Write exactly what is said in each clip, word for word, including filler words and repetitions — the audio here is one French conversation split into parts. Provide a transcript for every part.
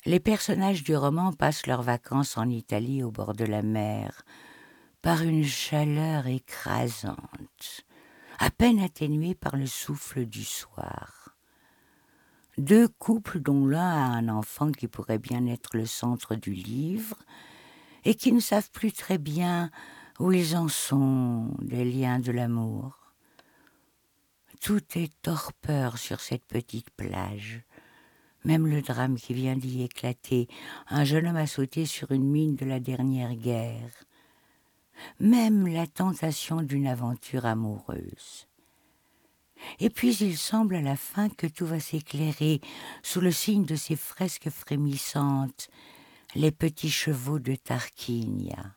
Les personnages du roman passent leurs vacances en Italie au bord de la mer, par une chaleur écrasante, à peine atténuée par le souffle du soir. Deux couples dont l'un a un enfant qui pourrait bien être le centre du livre et qui ne savent plus très bien où ils en sont des liens de l'amour. Tout est torpeur sur cette petite plage. Même le drame qui vient d'y éclater. Un jeune homme a sauté sur une mine de la dernière guerre. Même la tentation d'une aventure amoureuse. Et puis il semble à la fin que tout va s'éclairer sous le signe de ces fresques frémissantes, les petits chevaux de Tarquinia.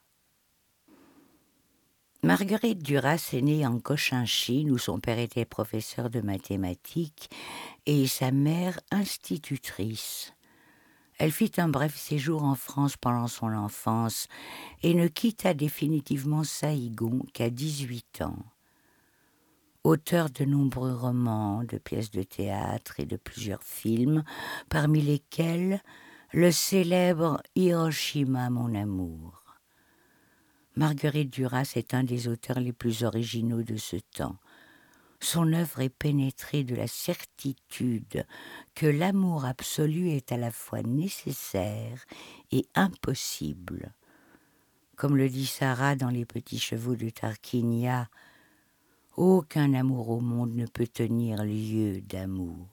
Marguerite Duras est née en Cochinchine, où son père était professeur de mathématiques et sa mère institutrice. Elle fit un bref séjour en France pendant son enfance et ne quitta définitivement Saïgon qu'à dix-huit ans. Auteur de nombreux romans, de pièces de théâtre et de plusieurs films, parmi lesquels le célèbre Hiroshima, mon amour. Marguerite Duras est un des auteurs les plus originaux de ce temps. Son œuvre est pénétrée de la certitude que l'amour absolu est à la fois nécessaire et impossible. Comme le dit Sarah dans Les Petits Chevaux de Tarquinia, aucun amour au monde ne peut tenir lieu d'amour.